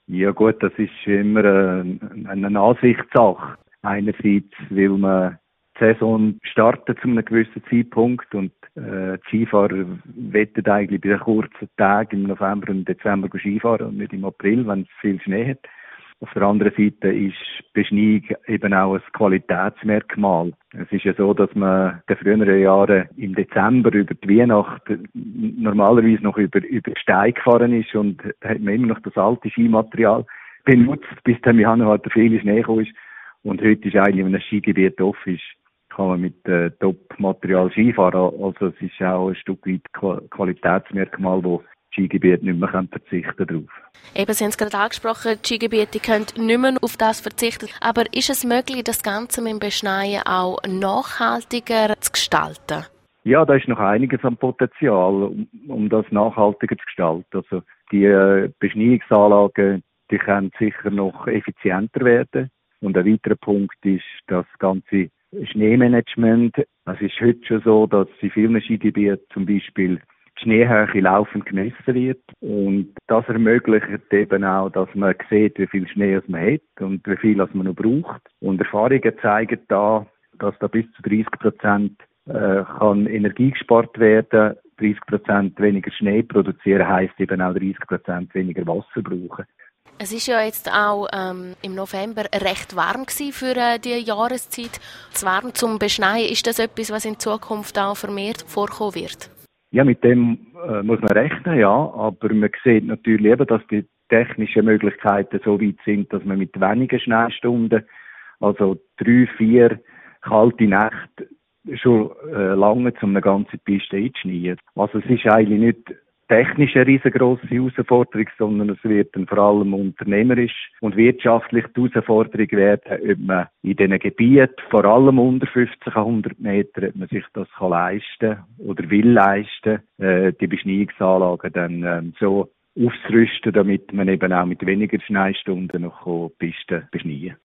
Ja gut, das ist immer eine Ansichtssache. Einerseits will man die Saison starten zu einem gewissen Zeitpunkt und die Skifahrer wettet eigentlich bei den kurzen Tagen im November und Dezember Skifahren und nicht im April, wenn es viel Schnee hat. Auf der anderen Seite ist Beschneiung eben auch ein Qualitätsmerkmal. Es ist ja so, dass man in den früheren Jahren im Dezember über die Weihnacht normalerweise noch über die Steine gefahren ist und hat man immer noch das alte Skimaterial benutzt, bis dann im Januar der viele Schnee gekommen ist. Und heute ist eigentlich, wenn ein Skigebiet offen ist, kann man mit Top-Material Skifahren. Also es ist auch ein Stück weit Qualitätsmerkmal, wo Skigebiete nicht mehr verzichten darauf. Eben, Sie haben es gerade angesprochen, die Skigebiete können nicht mehr auf das verzichten. Aber ist es möglich, das Ganze mit dem Beschneien auch nachhaltiger zu gestalten? Ja, da ist noch einiges an Potenzial, um das nachhaltiger zu gestalten. Also die Beschneiungsanlagen, die können sicher noch effizienter werden. Und ein weiterer Punkt ist das ganze Schneemanagement. Es ist heute schon so, dass in vielen Skigebieten zum Beispiel die Schneehöhe laufend gemessen wird. Und das ermöglicht eben auch, dass man sieht, wie viel Schnee man hat und wie viel man noch braucht. Und Erfahrungen zeigen da, dass da bis zu 30% kann Energie gespart werden. 30% weniger Schnee produzieren heisst eben auch 30% weniger Wasser brauchen. Es ist ja jetzt auch im November recht warm gewesen für die Jahreszeit. Zu warm zum Beschneien, ist das etwas, was in Zukunft auch vermehrt vorkommen wird? Ja, mit dem muss man rechnen, ja. Aber man sieht natürlich eben, dass die technischen Möglichkeiten so weit sind, dass man mit wenigen Schneestunden, also 3, 4 kalte Nächte, schon lange um eine ganze Piste einzuschneien. Also es ist eigentlich nicht technisch eine riesengroße Herausforderung, sondern es wird dann vor allem unternehmerisch und wirtschaftlich die Herausforderung werden, ob man in diesen Gebieten, vor allem unter 50, 100 Meter, ob man sich das kann leisten oder will leisten, die Beschneiungsanlagen dann so aufzurüsten, damit man eben auch mit weniger Schneestunden noch Pisten beschneien kann.